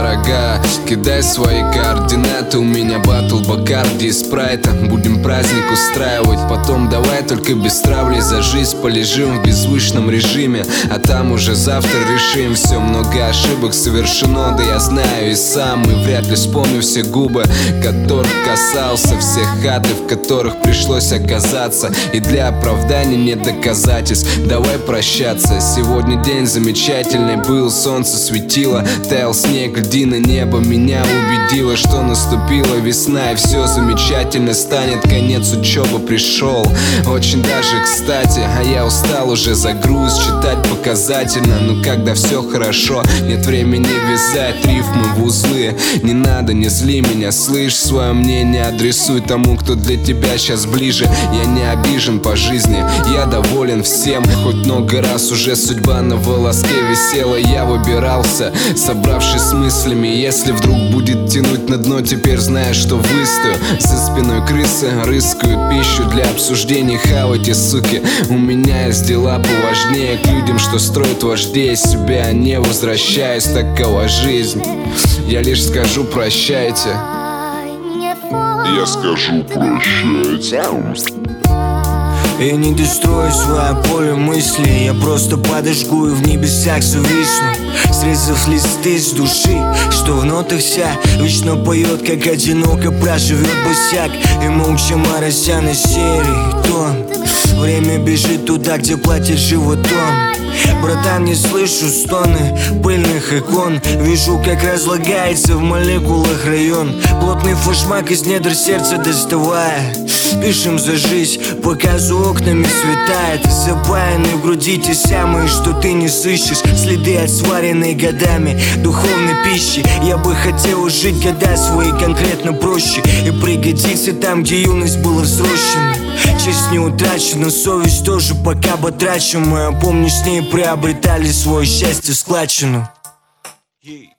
дорога, кидай свои координаты. У меня батл Бакарди и Спрайта. Будем праздник устраивать, потом давай только без травли. За жизнь полежим в беззвучном режиме, а там уже завтра решим все. Много ошибок совершено, да я знаю и сам. И вряд ли вспомню все губы, которых касался, все хаты, в которых пришлось оказаться. И для оправдания нет доказательств, давай прощаться. Сегодня день замечательный был, солнце светило, таял снег, льдина небо меня убедило, что наступила весна и все замечательно станет. Конец учебы пришел, очень даже кстати. А я устал уже за груз читать показательно. Но когда все хорошо, нет времени вязать рифмы в узлы. Не надо, не зли меня, слышь, свое мнение адресуй тому, кто для тебя сейчас ближе. Я не обижен по жизни, я доволен всем. Хоть много раз уже судьба на волоске висела, я выбирался, собравшись с мыслями. Если вдруг будет тянуть на дно, теперь знаю, что выстою. За спиной крысы рыскают пищу для обсуждений. Хавайте, суки, у меня есть дела поважнее. К людям, что строят вождей, себя не возвращаюсь. Такова жизнь, я лишь скажу прощайте. Я скажу прощайте. Я не дострою свое поле мыслей, я просто подожгу и в небесах зависну, срезав листы с души, что в нотах вся вечно поет, как одиноко проживет босяк. И молча морозя на серый тон, время бежит туда, где платит животом. Братан, не слышу стоны пыльных икон, вижу, как разлагается в молекулах район. Плотный флешмак из недр сердца доставая, пишем за жизнь, пока за окнами светает. Запаянные в груди те самые, что ты не сыщешь, следы от сваренной годами духовной пищи. Я бы хотел жить года свои конкретно проще и пригодиться там, где юность была взрощена. Честь не утрачена, совесть тоже пока потрачена. Помню, с ней приобретали свое счастье в складчину.